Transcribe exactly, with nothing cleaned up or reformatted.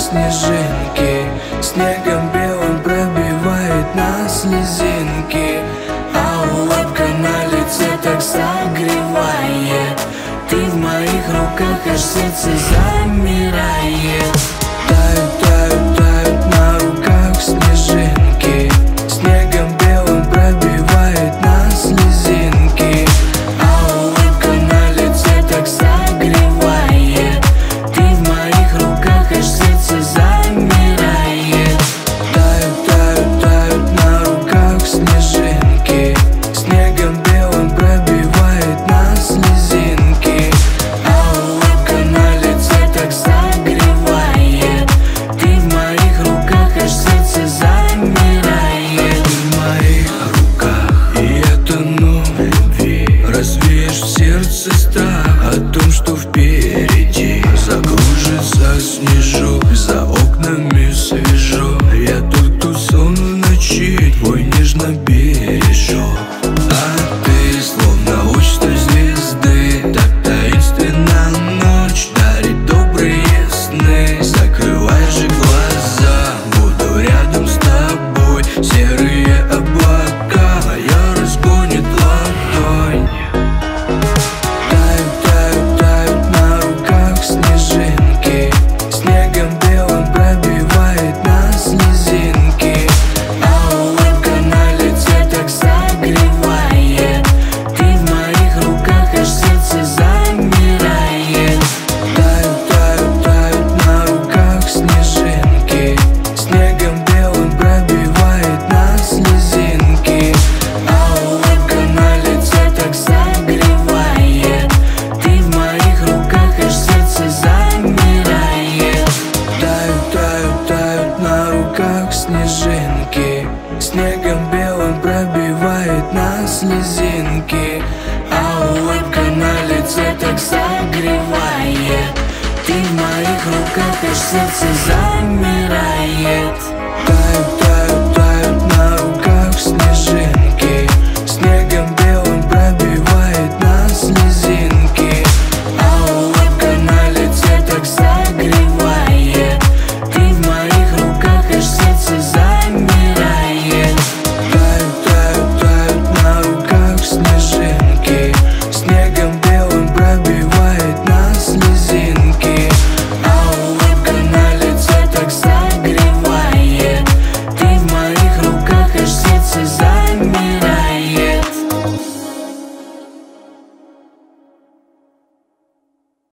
снежинки. Снегом белым пробивает нас слезинки, а улыбка на лице так согревает. Ты в моих руках, аж сердце замирает. Тают, тают, тают на руках снежинки. Снегом белым пробивает нас слезинки, а улыбка на лице так согревает. Ты в моих руках, аж сердце замирает. Тают, тают, тают на руках снежинки. Снегом белым пробивает нас слезинки, а улыбка на лице так согревает. Ты в моих руках, аж сердце замирает. Ты в моих руках, и я тону в любви. Развеешь в сердце страх о том, что впереди. Закружится снежок, за окнами свежо. Я тот, кто сон в ночи твой нежно бережет. А ты словно луч той звезды, так таинственно ночь дарит добрые сны. Закрывай же глаза, буду рядом с тобой. Серые облака моя разгонит ладонь. Тают, тают, тают на руках снежинки. Снегом белым пробивает нас слезинки, а улыбка на лице так согревает. Ты в моих руках, аж сердце замирает. Тают, тают, тают на руках снежинки. Снегом белым пробивает нас слезинки, а улыбка на лице так согревает. Ты в моих руках, аж сердце замирает. Тают, тают, тают на руках снежинки. Снегом белым пробивает нас слезинки, а улыбка на лице так согревает. Ты в моих руках, аж сердце замирает.